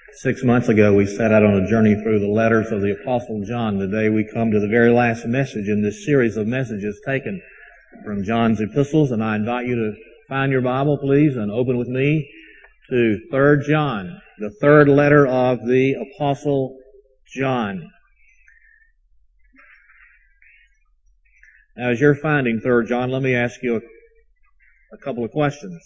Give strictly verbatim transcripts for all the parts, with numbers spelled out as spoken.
Six months ago, we set out on a journey through the letters of the Apostle John. Today, we come to the very last message in this series of messages taken from John's epistles, and I invite you to find your Bible, please, and open with me to Third John, the third letter of the Apostle John. Now, as you're finding Third John, let me ask you a, a couple of questions.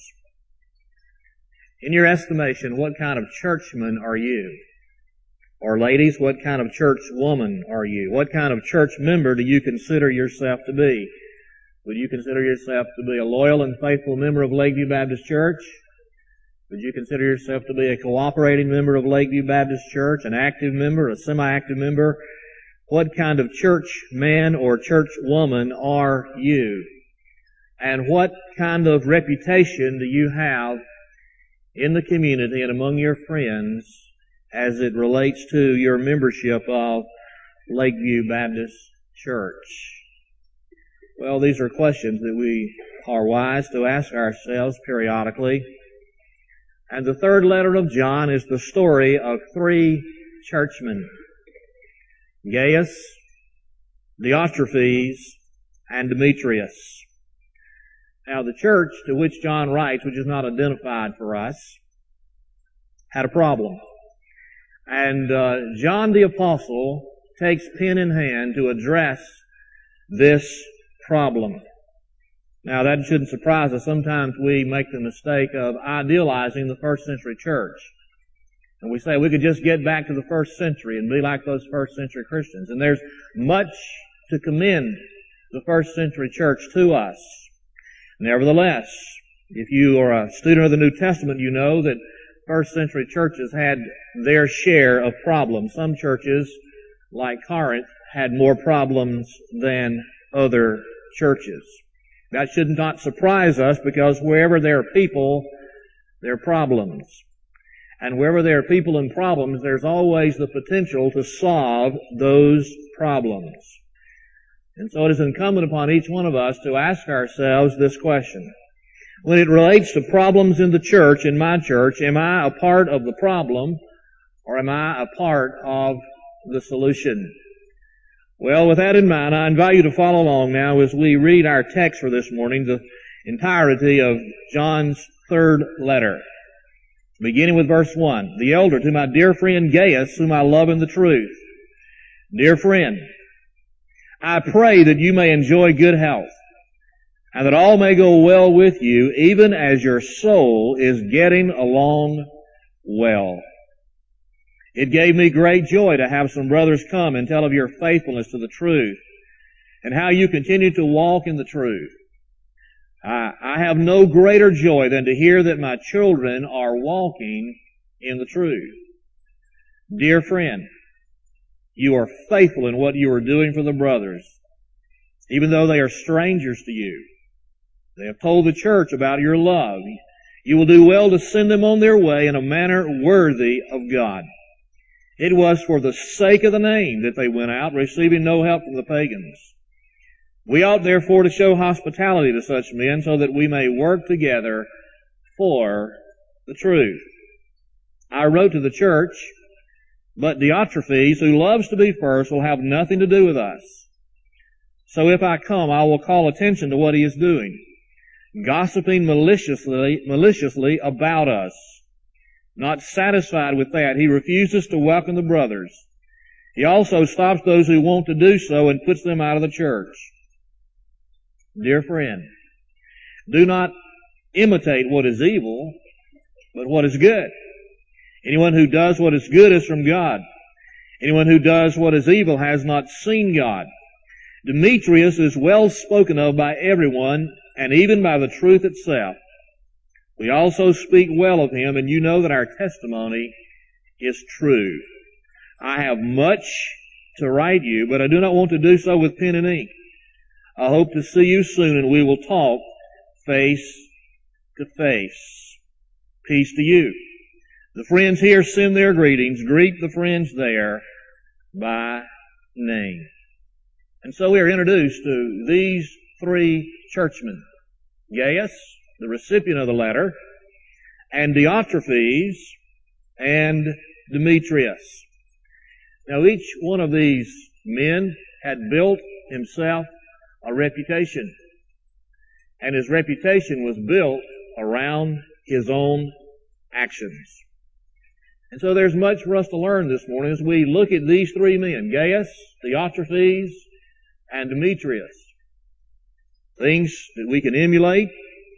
In your estimation, what kind of churchman are you? Or ladies, what kind of church woman are you? What kind of church member do you consider yourself to be? Would you consider yourself to be a loyal and faithful member of Lakeview Baptist Church? Would you consider yourself to be a cooperating member of Lakeview Baptist Church, an active member, a semi-active member? What kind of church man or church woman are you? And what kind of reputation do you have in the community and among your friends as it relates to your membership of Lakeview Baptist Church? Well, these are questions that we are wise to ask ourselves periodically. And the third letter of John is the story of three churchmen: Gaius, Diotrephes, and Demetrius. Now, the church to which John writes, which is not identified for us, had a problem. And uh, John the Apostle takes pen in hand to address this problem. Now, that shouldn't surprise us. Sometimes we make the mistake of idealizing the first century church. And we say we could just get back to the first century and be like those first century Christians. And there's much to commend the first century church to us. Nevertheless, if you are a student of the New Testament, you know that first century churches had their share of problems. Some churches, like Corinth, had more problems than other churches. That should not surprise us, because wherever there are people, there are problems. And wherever there are people and problems, there's always the potential to solve those problems. And so it is incumbent upon each one of us to ask ourselves this question. When it relates to problems in the church, in my church, am I a part of the problem, or am I a part of the solution? Well, with that in mind, I invite you to follow along now as we read our text for this morning, the entirety of John's third letter. Beginning with verse one. The elder to my dear friend Gaius, whom I love in the truth. Dear friend, I pray that you may enjoy good health, and that all may go well with you, even as your soul is getting along well. It gave me great joy to have some brothers come and tell of your faithfulness to the truth, and how you continue to walk in the truth. I, I have no greater joy than to hear that my children are walking in the truth. Dear friend, you are faithful in what you are doing for the brothers, even though they are strangers to you. They have told the church about your love. You will do well to send them on their way in a manner worthy of God. It was for the sake of the name that they went out, receiving no help from the pagans. We ought therefore to show hospitality to such men, so that we may work together for the truth. I wrote to the church, but Diotrephes, who loves to be first, will have nothing to do with us. So if I come, I will call attention to what he is doing, gossiping maliciously, maliciously about us. Not satisfied with that, he refuses to welcome the brothers. He also stops those who want to do so and puts them out of the church. Dear friend, do not imitate what is evil, but what is good. Anyone who does what is good is from God. Anyone who does what is evil has not seen God. Demetrius is well spoken of by everyone, and even by the truth itself. We also speak well of him, and you know that our testimony is true. I have much to write you, but I do not want to do so with pen and ink. I hope to see you soon, and we will talk face to face. Peace to you. The friends here send their greetings. Greet the friends there by name. And so we are introduced to these three churchmen. Gaius, the recipient of the letter, and Diotrephes, and Demetrius. Now each one of these men had built himself a reputation, and his reputation was built around his own actions. And so there's much for us to learn this morning as we look at these three men, Gaius, Diotrephes, and Demetrius. Things that we can emulate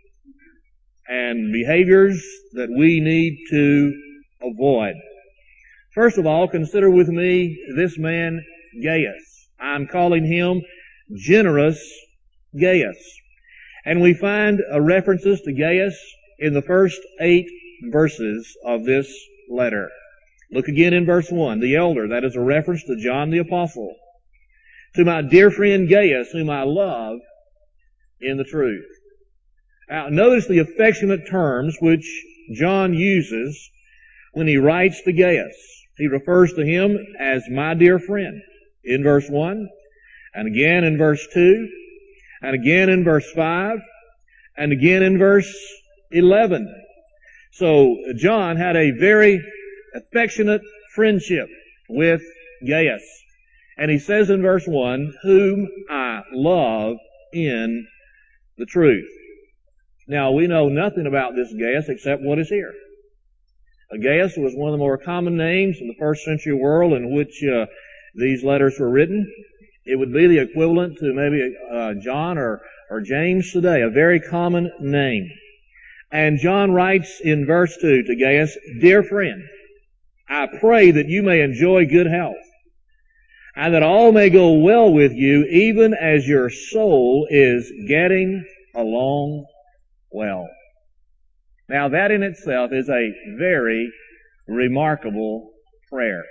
and behaviors that we need to avoid. First of all, consider with me this man, Gaius. I'm calling him Generous Gaius. And we find uh, references to Gaius in the first eight verses of this letter. Look again in verse one. The elder, that is a reference to John the Apostle. To my dear friend Gaius, whom I love in the truth. Now, notice the affectionate terms which John uses when he writes to Gaius. He refers to him as my dear friend in verse one, and again in verse two, and again in verse five, and again in verse eleven. So John had a very affectionate friendship with Gaius. And he says in verse one, whom I love in the truth. Now, we know nothing about this Gaius except what is here. Uh, Gaius was one of the more common names in the first century world in which uh, these letters were written. It would be the equivalent to maybe uh, John or, or James today, a very common name. And John writes in verse two to Gaius, dear friend, I pray that you may enjoy good health, and that all may go well with you, even as your soul is getting along well. Now that in itself is a very remarkable prayer.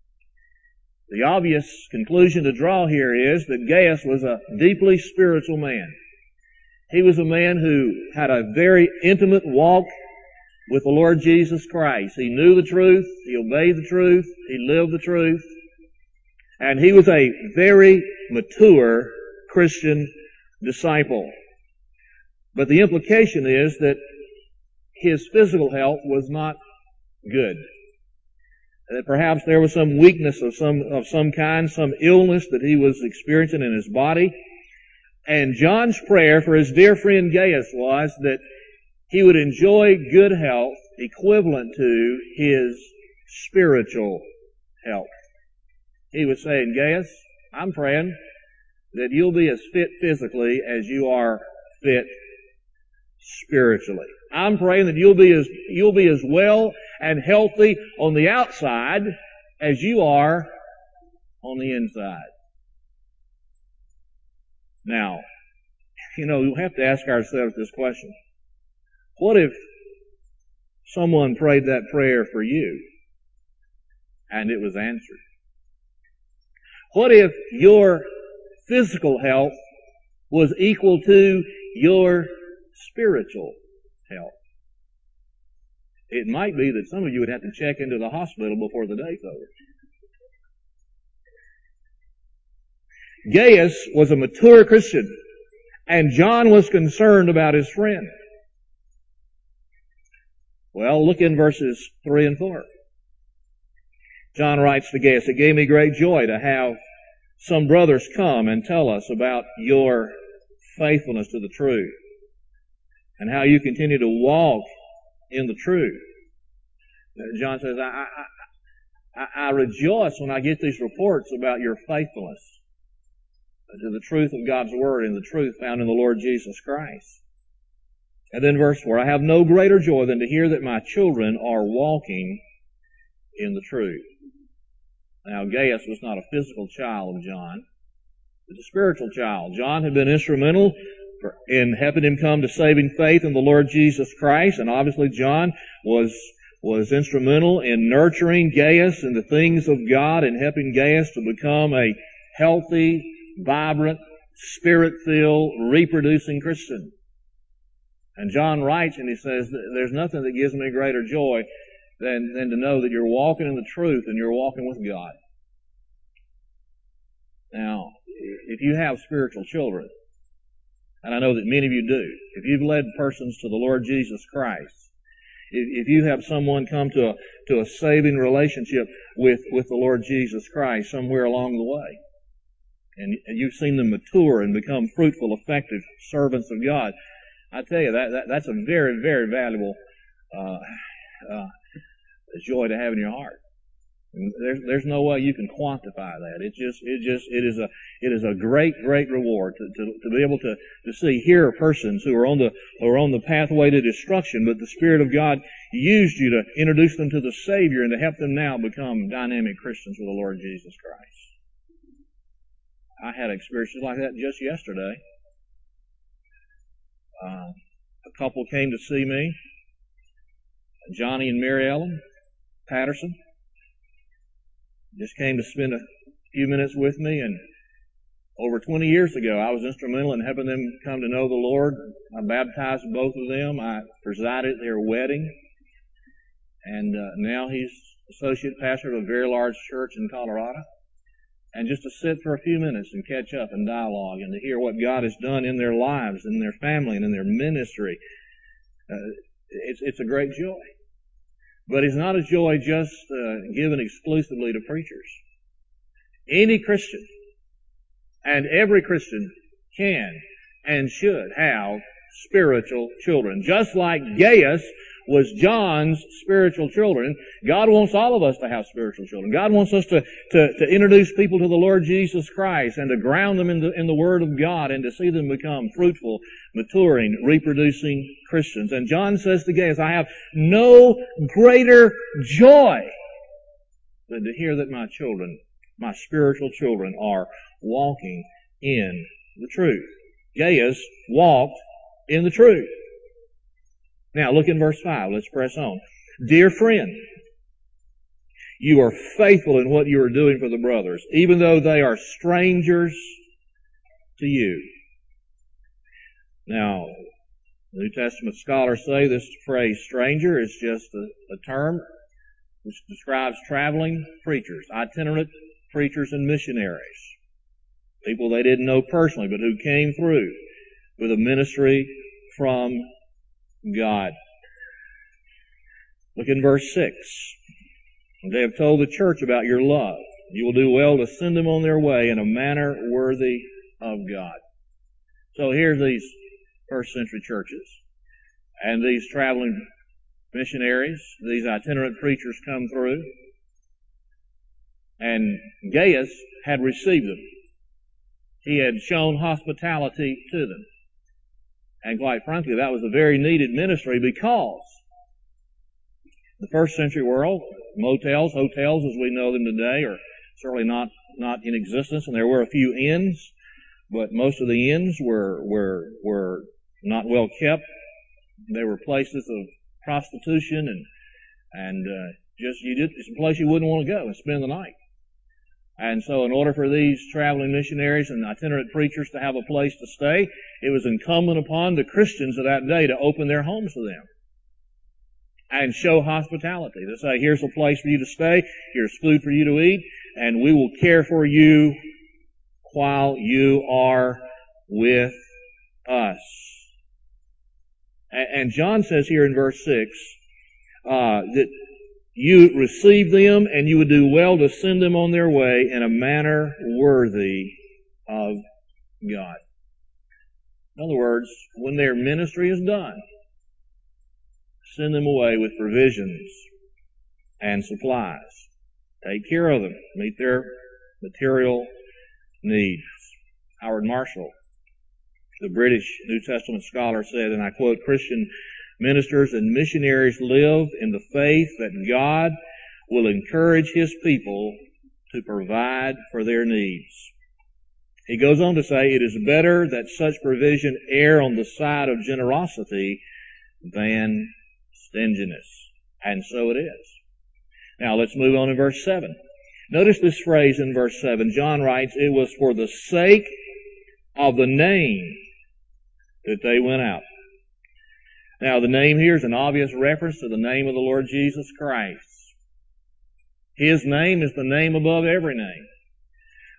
The obvious conclusion to draw here is that Gaius was a deeply spiritual man. He was a man who had a very intimate walk with the Lord Jesus Christ. He knew the truth, he obeyed the truth, he lived the truth, and he was a very mature Christian disciple. But the implication is that his physical health was not good. That perhaps there was some weakness of some, of some kind, some illness that he was experiencing in his body. And John's prayer for his dear friend Gaius was that he would enjoy good health equivalent to his spiritual health. He was saying, Gaius, I'm praying that you'll be as fit physically as you are fit spiritually. I'm praying that you'll be as, you'll be as well and healthy on the outside as you are on the inside. Now, you know, we have to ask ourselves this question. What if someone prayed that prayer for you and it was answered? What if your physical health was equal to your spiritual health? It might be that some of you would have to check into the hospital before the day's over. Gaius was a mature Christian, and John was concerned about his friend. Well, look in verses three and four. John writes to Gaius, it gave me great joy to have some brothers come and tell us about your faithfulness to the truth and how you continue to walk in the truth. John says, I, I, I, I rejoice when I get these reports about your faithfulness to the truth of God's Word and the truth found in the Lord Jesus Christ. And then verse four, I have no greater joy than to hear that my children are walking in the truth. Now, Gaius was not a physical child of John, but a spiritual child. John had been instrumental in helping him come to saving faith in the Lord Jesus Christ, and obviously John was was instrumental in nurturing Gaius in the things of God and helping Gaius to become a healthy, vibrant, spirit-filled, reproducing Christian. And John writes and he says, there's nothing that gives me greater joy than, than to know that you're walking in the truth and you're walking with God. Now, if you have spiritual children, and I know that many of you do, if you've led persons to the Lord Jesus Christ, If, if you have someone come to a, to a saving relationship with, with the Lord Jesus Christ somewhere along the way, and, and you've seen them mature and become fruitful, effective servants of God, I tell you, that, that that's a very, very valuable uh, uh, joy to have in your heart. And there's there's no way you can quantify that. It just it just it is a it is a great great reward to to, to be able to to see here persons who are on the who are on the pathway to destruction, but the Spirit of God used you to introduce them to the Savior and to help them now become dynamic Christians with the Lord Jesus Christ. I had experiences like that just yesterday. Uh, a couple came to see me, Johnny and Mary Ellen Patterson. Just came to spend a few minutes with me, and over twenty years ago, I was instrumental in helping them come to know the Lord. I baptized both of them. I presided at their wedding, and uh, now he's associate pastor of a very large church in Colorado. And just to sit for a few minutes and catch up and dialogue and to hear what God has done in their lives, in their family, and in their ministry, uh, it's, it's a great joy. But it's not a joy just uh, given exclusively to preachers. Any Christian, and every Christian, can and should have spiritual children. Just like Gaius was John's spiritual children, God wants all of us to have spiritual children. God wants us to, to, to introduce people to the Lord Jesus Christ and to ground them in the, in the Word of God and to see them become fruitful, maturing, reproducing Christians. And John says to Gaius, I have no greater joy than to hear that my children, my spiritual children, are walking in the truth. Gaius walked in the truth. Now look in verse five. Let's press on. Dear friend, you are faithful in what you are doing for the brothers, even though they are strangers to you. Now, New Testament scholars say this phrase, stranger, is just a, a term which describes traveling preachers, itinerant preachers and missionaries. People they didn't know personally, but who came through with a ministry from God. Look in verse six. They have told the church about your love. You will do well to send them on their way in a manner worthy of God. So here's these first century churches, and these traveling missionaries, these itinerant preachers come through, and Gaius had received them. He had shown hospitality to them. And quite frankly, that was a very needed ministry because the first century world, motels, hotels as we know them today, are certainly not, not in existence, and there were a few inns, but most of the inns were, were, were not well kept. They were places of prostitution and, and, uh, just, you did, it's a place you wouldn't want to go and spend the night. And so in order for these traveling missionaries and itinerant preachers to have a place to stay, it was incumbent upon the Christians of that day to open their homes to them and show hospitality. To say, here's a place for you to stay, here's food for you to eat, and we will care for you while you are with us. And John says here in verse six, uh, that you receive them and you would do well to send them on their way in a manner worthy of God. In other words, when their ministry is done, send them away with provisions and supplies. Take care of them. Meet their material needs. Howard Marshall, the British New Testament scholar, said, and I quote, Christian ministers and missionaries live in the faith that God will encourage His people to provide for their needs. He goes on to say, it is better that such provision err on the side of generosity than stinginess. And so it is. Now let's move on to verse seven. Notice this phrase in verse seven. John writes, it was for the sake of the name that they went out. Now, the name here is an obvious reference to the name of the Lord Jesus Christ. His name is the name above every name.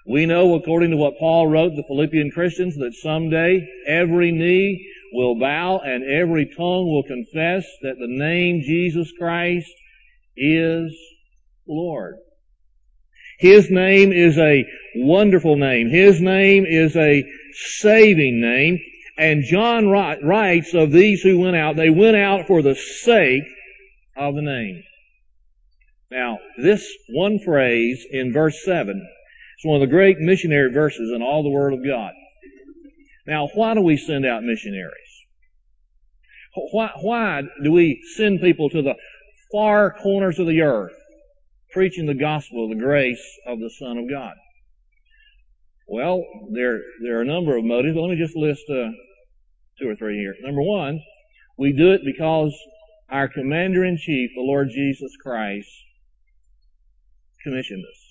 We know, according to what Paul wrote the Philippian Christians, that someday every knee will bow and every tongue will confess that the name Jesus Christ is Lord. His name is a wonderful name. His name is a saving name. And John writes of these who went out, they went out for the sake of the name. Now, this one phrase in verse seven is one of the great missionary verses in all the Word of God. Now, why do we send out missionaries? Why, why do we send people to the far corners of the earth preaching the gospel of the grace of the Son of God? Well, there, there are a number of motives. Let me just list uh, two or three here. Number one, we do it because our Commander-in-Chief, the Lord Jesus Christ, commissioned us.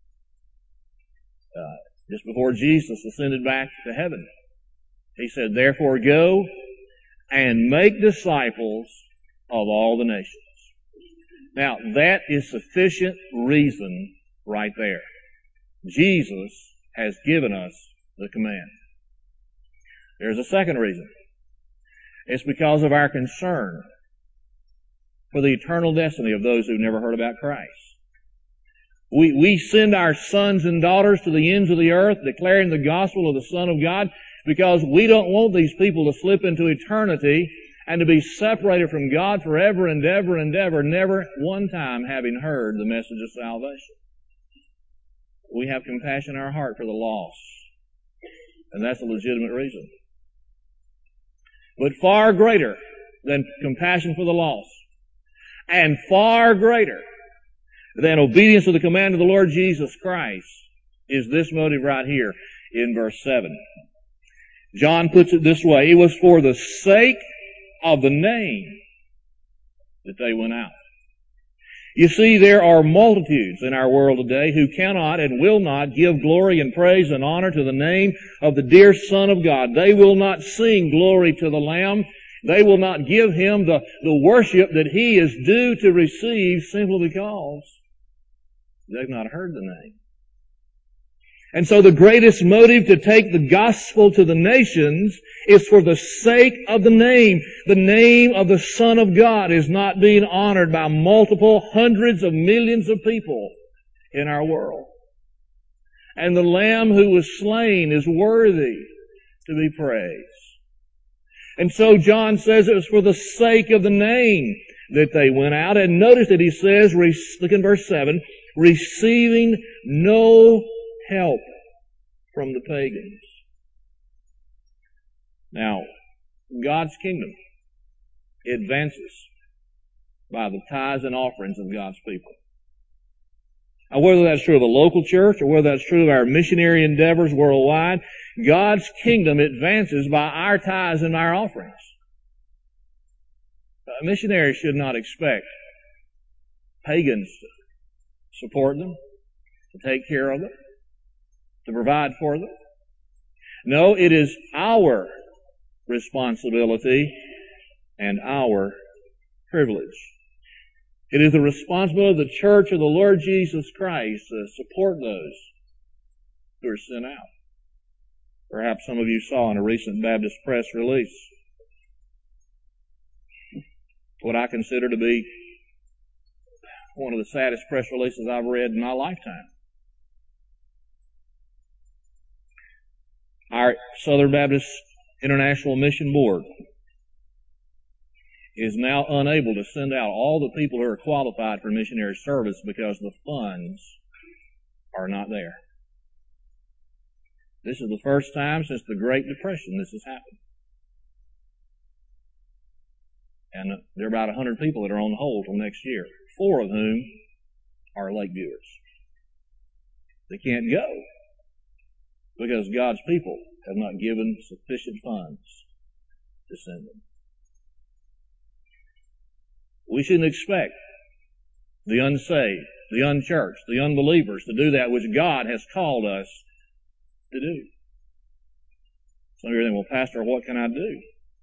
Uh, just before Jesus ascended back to heaven, He said, "Therefore go and make disciples of all the nations." Now, that is sufficient reason right there. Jesus has given us the command. There's a second reason. It's because of our concern for the eternal destiny of those who've never heard about Christ. We, we send our sons and daughters to the ends of the earth declaring the gospel of the Son of God because we don't want these people to slip into eternity and to be separated from God forever and ever and ever, never one time having heard the message of salvation. We have compassion in our heart for the lost, and that's a legitimate reason. But far greater than compassion for the lost, and far greater than obedience to the command of the Lord Jesus Christ, is this motive right here in verse seven. John puts it this way: it was for the sake of the name that they went out. You see, there are multitudes in our world today who cannot and will not give glory and praise and honor to the name of the dear Son of God. They will not sing glory to the Lamb. They will not give Him the, the worship that He is due to receive simply because they've not heard the name. And so the greatest motive to take the gospel to the nations is for the sake of the name. The name of the Son of God is not being honored by multiple hundreds of millions of people in our world. And the Lamb who was slain is worthy to be praised. And so John says it was for the sake of the name that they went out. And notice that he says, look in verse seven, receiving no help from the pagans. Now, God's kingdom advances by the tithes and offerings of God's people. Now, whether that's true of a local church or whether that's true of our missionary endeavors worldwide, God's kingdom advances by our tithes and our offerings. A missionary should not expect pagans to support them, to take care of them, to provide for them. No, it is our responsibility and our privilege. It is the responsibility of the church of the Lord Jesus Christ to support those who are sent out. Perhaps some of you saw in a recent Baptist press release what I consider to be one of the saddest press releases I've read in my lifetime. Our Southern Baptist International Mission Board is now unable to send out all the people who are qualified for missionary service because the funds are not there. This is the first time since the Great Depression this has happened. And there are about one hundred people that are on hold till next year, four of whom are Lakeviewers. They can't go because God's people have not given sufficient funds to send them. We shouldn't expect the unsaved, the unchurched, the unbelievers to do that which God has called us to do. Some of you are thinking, well, Pastor, what can I do?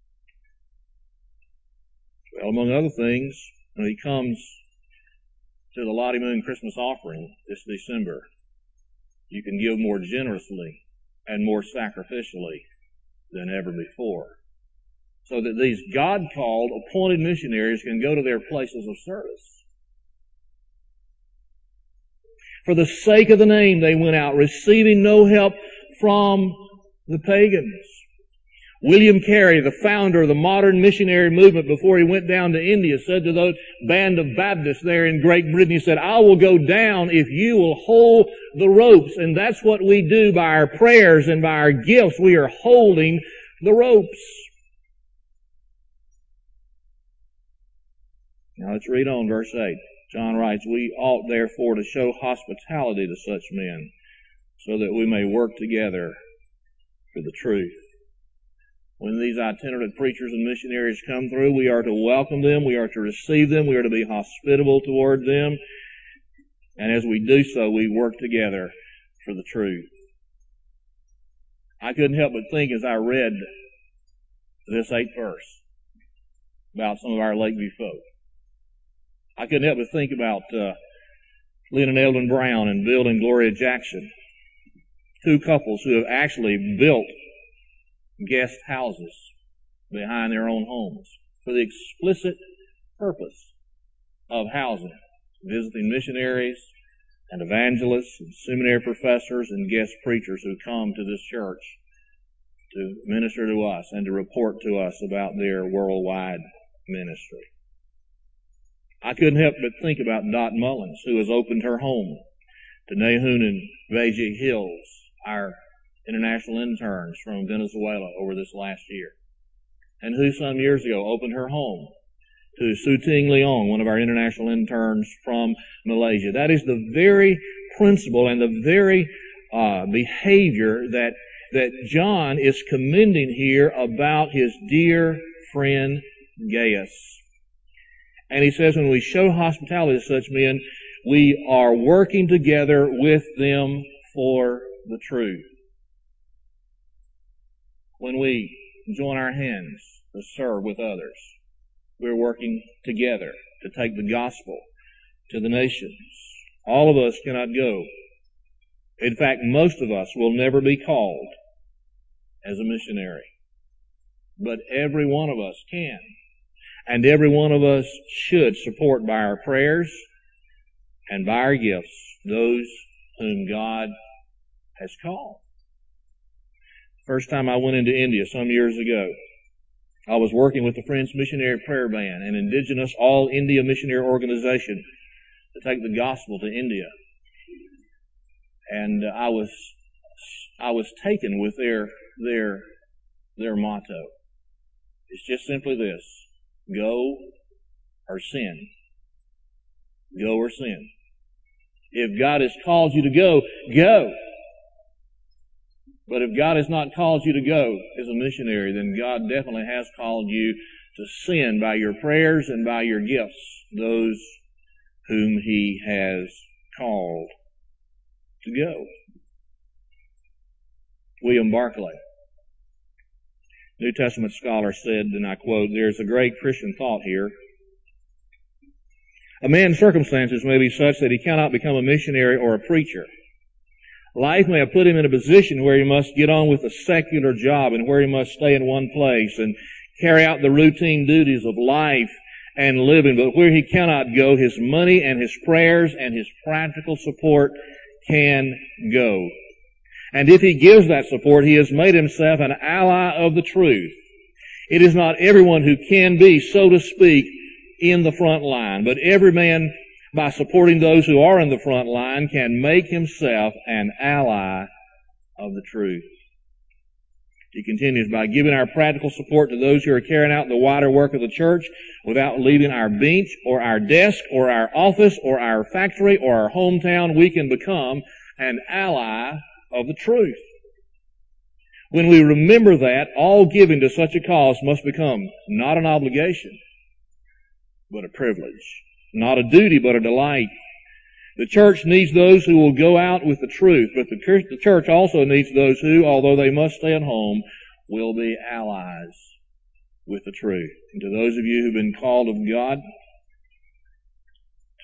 Well, among other things, when he comes to the Lottie Moon Christmas offering this December, You can give more generously and more sacrificially than ever before. So that these God-called, appointed missionaries can go to their places of service. For the sake of the name, they went out, receiving no help from the pagans. William Carey, the founder of the modern missionary movement, before he went down to India, said to those band of Baptists there in Great Britain, he said, I will go down if you will hold the ropes. And that's what we do by our prayers and by our gifts. We are holding the ropes. Now let's read on verse eight. John writes, we ought therefore to show hospitality to such men, so that we may work together for the truth. When these itinerant preachers and missionaries come through, we are to welcome them, we are to receive them, we are to be hospitable toward them, and as we do so, we work together for the truth. I couldn't help but think as I read this eighth verse about some of our Lakeview folk. I couldn't help but think about uh, Lynn and Eldon Brown and Bill and Gloria Jackson, two couples who have actually built guest houses behind their own homes for the explicit purpose of housing visiting missionaries and evangelists and seminary professors and guest preachers who come to this church to minister to us and to report to us about their worldwide ministry. I couldn't help but think about Dot Mullins, who has opened her home to Nahun and Vajig Hills, our international interns from Venezuela over this last year, and who some years ago opened her home to Su Ting Leong, one of our international interns from Malaysia. That is the very principle and the very uh, behavior that that John is commending here about his dear friend Gaius. And he says when we show hospitality to such men, we are working together with them for the truth. When we join our hands to serve with others, we're working together to take the gospel to the nations. All of us cannot go. In fact, most of us will never be called as a missionary. But every one of us can. And every one of us should support by our prayers and by our gifts those whom God has called. First time I went into India some years ago, I was working with the French Missionary Prayer Band, an indigenous all India missionary organization, to take the gospel to India. And I was I was taken with their their their motto. It's just simply this: go or sin. Go or sin. If God has called you to go, go. But if God has not called you to go as a missionary, then God definitely has called you to send by your prayers and by your gifts those whom He has called to go. William Barclay, New Testament scholar, said, and I quote, "There's a great Christian thought here. A man's circumstances may be such that he cannot become a missionary or a preacher. Life may have put him in a position where he must get on with a secular job and where he must stay in one place and carry out the routine duties of life and living. But where he cannot go, his money and his prayers and his practical support can go. And if he gives that support, he has made himself an ally of the truth. It is not everyone who can be, so to speak, in the front line, but every man, by supporting those who are in the front line, can make himself an ally of the truth." He continues, "By giving our practical support to those who are carrying out the wider work of the church without leaving our bench or our desk or our office or our factory or our hometown, we can become an ally of the truth. When we remember that, all giving to such a cause must become not an obligation, but a privilege. Not a duty, but a delight. The church needs those who will go out with the truth, but the church also needs those who, although they must stay at home, will be allies with the truth. And to those of you who've been called of God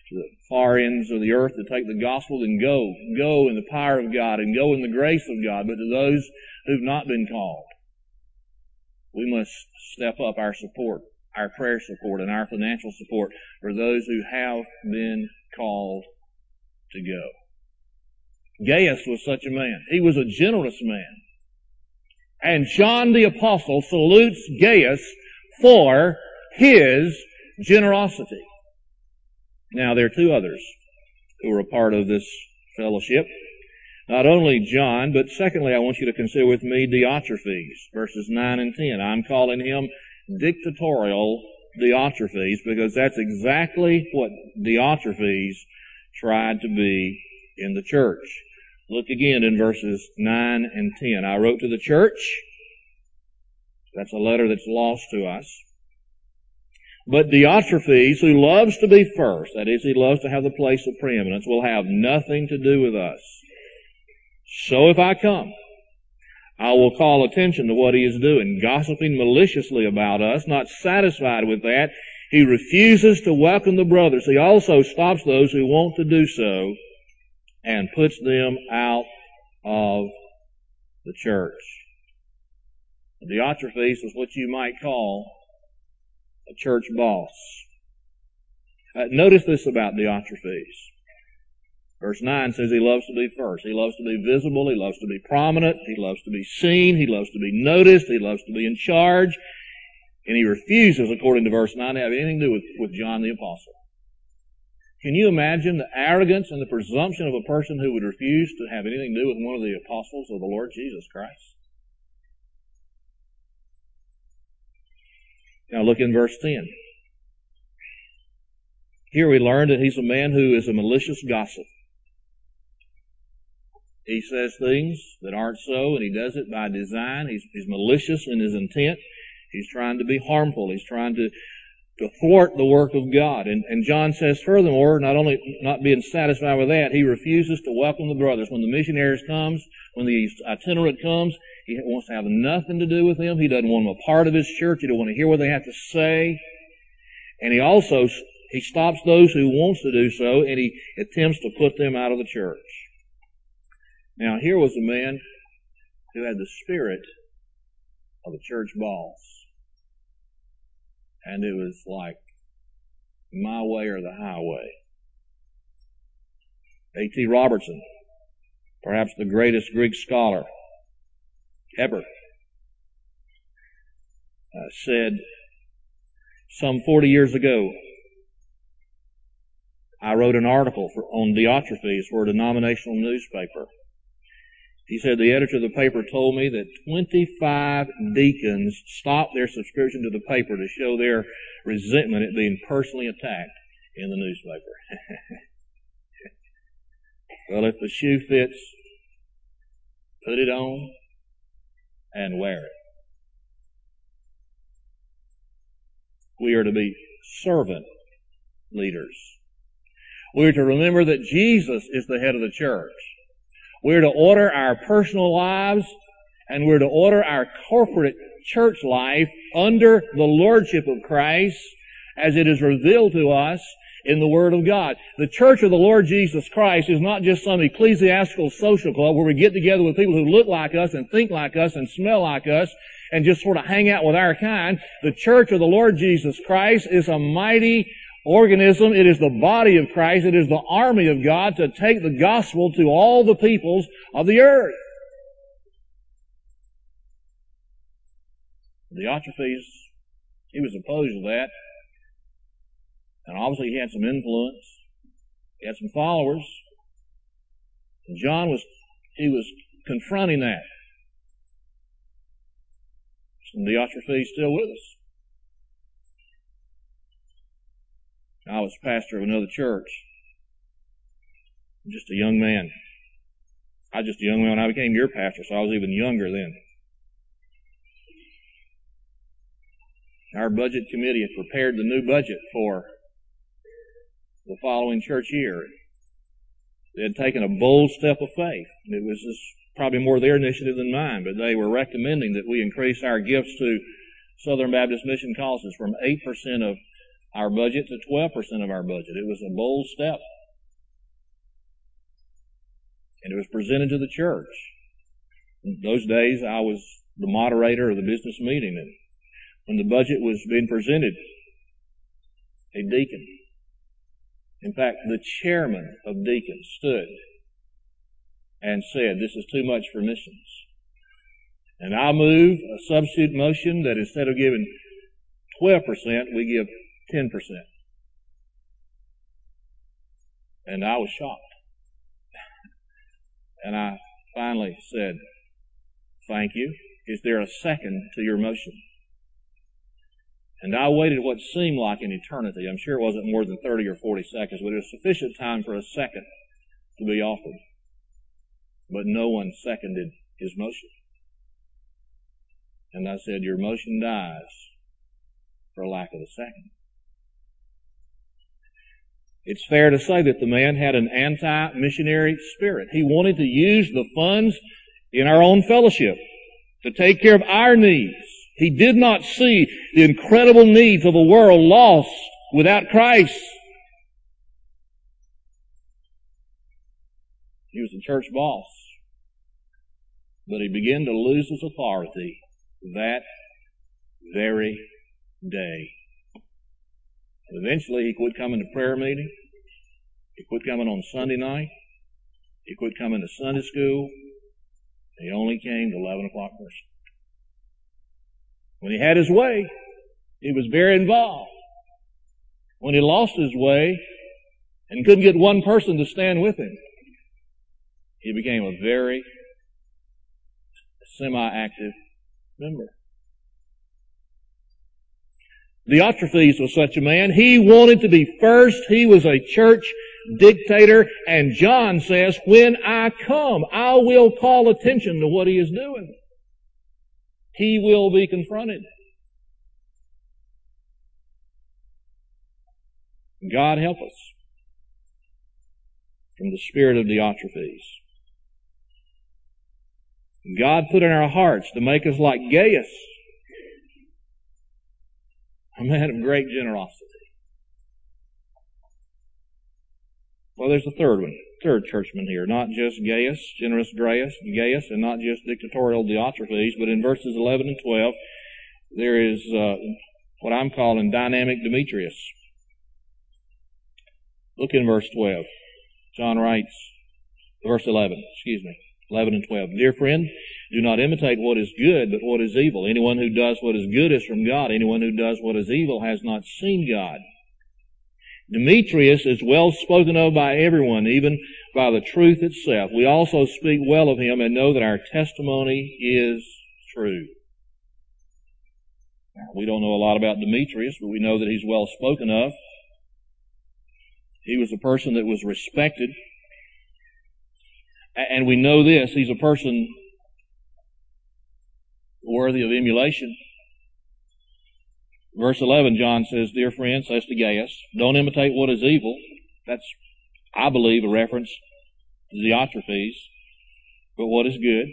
to the far ends of the earth to take the gospel, then go. Go in the power of God and go in the grace of God. But to those who've not been called, we must step up our support, our prayer support, and our financial support for those who have been called to go. Gaius was such a man. He was a generous man. And John the Apostle salutes Gaius for his generosity. Now, there are two others who are a part of this fellowship. Not only John, but secondly, I want you to consider with me Diotrephes, verses nine and ten. I'm calling him dictatorial Diotrephes because that's exactly what Diotrephes tried to be in the church. Look again in verses nine and ten. I wrote to the church. That's a letter that's lost to us. But Diotrephes, who loves to be first, that is, he loves to have the place of preeminence, will have nothing to do with us. So if I come, I will call attention to what he is doing, gossiping maliciously about us. Not satisfied with that, he refuses to welcome the brothers. He also stops those who want to do so and puts them out of the church. Diotrephes was what you might call a church boss. Uh, notice this about Diotrephes. Verse nine says he loves to be first. He loves to be visible. He loves to be prominent. He loves to be seen. He loves to be noticed. He loves to be in charge. And he refuses, according to verse nine, to have anything to do with, with John the Apostle. Can you imagine the arrogance and the presumption of a person who would refuse to have anything to do with one of the apostles of the Lord Jesus Christ? Now look in verse ten. Here we learn that he's a man who is a malicious gossip. He says things that aren't so, and he does it by design. He's, he's malicious in his intent. He's trying to be harmful. He's trying to, to thwart the work of God. And, and John says furthermore, not only not being satisfied with that, he refuses to welcome the brothers. When the missionaries comes, when the itinerant comes, he wants to have nothing to do with them. He doesn't want them a part of his church. He doesn't want to hear what they have to say. And he also, he stops those who wants to do so, and he attempts to put them out of the church. Now, here was a man who had the spirit of a church boss. And it was like my way or the highway. A T Robertson, perhaps the greatest Greek scholar ever, uh, said some forty years ago, I wrote an article for, on Diotrephes for a denominational newspaper. He said the editor of the paper told me that twenty-five deacons stopped their subscription to the paper to show their resentment at being personally attacked in the newspaper. Well, if the shoe fits, put it on and wear it. We are to be servant leaders. We are to remember that Jesus is the head of the church. We're to order our personal lives, and we're to order our corporate church life under the lordship of Christ as it is revealed to us in the Word of God. The church of the Lord Jesus Christ is not just some ecclesiastical social club where we get together with people who look like us and think like us and smell like us and just sort of hang out with our kind. The church of the Lord Jesus Christ is a mighty organism. It is the body of Christ. It is the army of God to take the gospel to all the peoples of the earth. Diotrephes, he was opposed to that. And obviously he had some influence. He had some followers. And John was, he was confronting that. And Diotrephes is still with us. I was pastor of another church. Just a young man. I was just a young man when I became your pastor, so I was even younger then. Our budget committee had prepared the new budget for the following church year. They had taken a bold step of faith. It was just probably more their initiative than mine, but they were recommending that we increase our gifts to Southern Baptist Mission Causes from eight percent of our budget to twelve percent of our budget. It was a bold step. And it was presented to the church. In those days, I was the moderator of the business meeting, and when the budget was being presented, a deacon, in fact, the chairman of deacons stood and said, "This is too much for missions." And I move a substitute motion that instead of giving twelve percent, we give ten percent. And I was shocked. And I finally said, "Thank you. Is there a second to your motion?" And I waited what seemed like an eternity. I'm sure it wasn't more than thirty or forty seconds, but it was sufficient time for a second to be offered. But no one seconded his motion. And I said, "Your motion dies for lack of a second." It's fair to say that the man had an anti-missionary spirit. He wanted to use the funds in our own fellowship to take care of our needs. He did not see the incredible needs of a world lost without Christ. He was the church boss, but he began to lose his authority that very day. Eventually, he quit coming to prayer meeting. He quit coming on Sunday night. He quit coming to Sunday school. He only came to eleven o'clock worship. When he had his way, he was very involved. When he lost his way and couldn't get one person to stand with him, he became a very semi-active member. Diotrephes was such a man. He wanted to be first. He was a church dictator. And John says, "When I come, I will call attention to what he is doing." He will be confronted. God help us from the spirit of Diotrephes. God put in our hearts to make us like Gaius, a man of great generosity. Well, there's a third one, third churchman here, not just Gaius, generous Gaius, Gaius, and not just dictatorial Diotrephes, but in verses eleven and twelve, there is uh, what I'm calling dynamic Demetrius. Look in verse twelve. John writes, verse eleven, excuse me, eleven and twelve. "Dear friend, do not imitate what is good, but what is evil. Anyone who does what is good is from God. Anyone who does what is evil has not seen God. Demetrius is well spoken of by everyone, even by the truth itself. We also speak well of him and know that our testimony is true." Now, we don't know a lot about Demetrius, but we know that he's well spoken of. He was a person that was respected. And we know this, he's a person worthy of emulation. Verse eleven, John says, "Dear friend," says to Gaius, "don't imitate what is evil." That's, I believe, a reference to Diotrephes. "But what is good."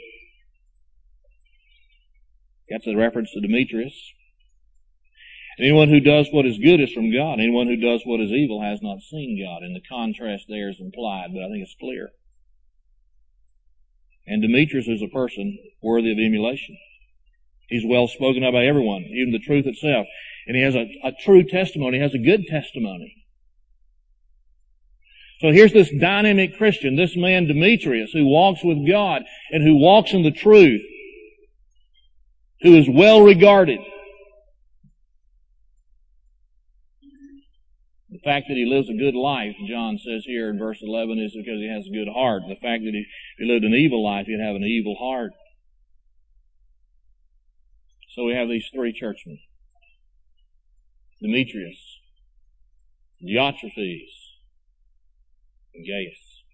That's a reference to Demetrius. "Anyone who does what is good is from God. Anyone who does what is evil has not seen God." And the contrast there is implied, but I think it's clear. And Demetrius is a person worthy of emulation. He's well spoken of by everyone, even the truth itself. And he has a, a true testimony, he has a good testimony. So here's this dynamic Christian, this man Demetrius, who walks with God and who walks in the truth, who is well regarded. The fact that he lives a good life, John says here in verse eleven, is because he has a good heart. The fact that he, if he lived an evil life, he'd have an evil heart. So we have these three churchmen. Demetrius, Diotrephes, and Gaius.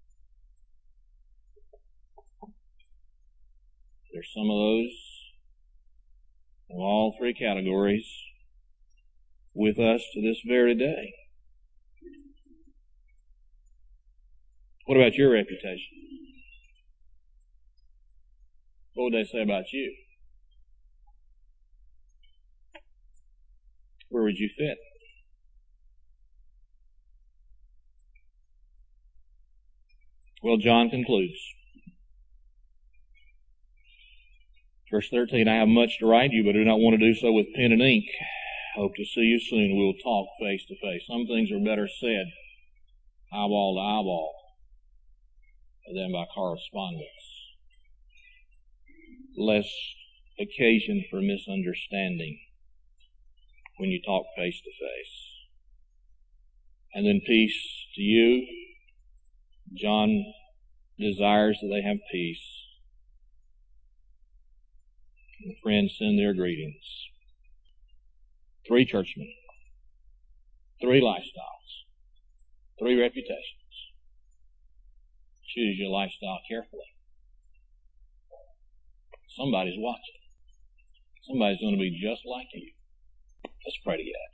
There's some of those in all three categories with us to this very day. What about your reputation? What would they say about you? Where would you fit? Well, John concludes. Verse thirteen, I have much to write you, but do not want to do so with pen and ink. Hope to see you soon. We will talk face to face. Some things are better said eyeball to eyeball than by correspondence. Less occasion for misunderstanding when you talk face to face. And then peace to you. John desires that they have peace. And friends, send their greetings. Three churchmen, three lifestyles, three reputations. Choose your lifestyle carefully. Somebody's watching. Somebody's going to be just like you. Let's pray together.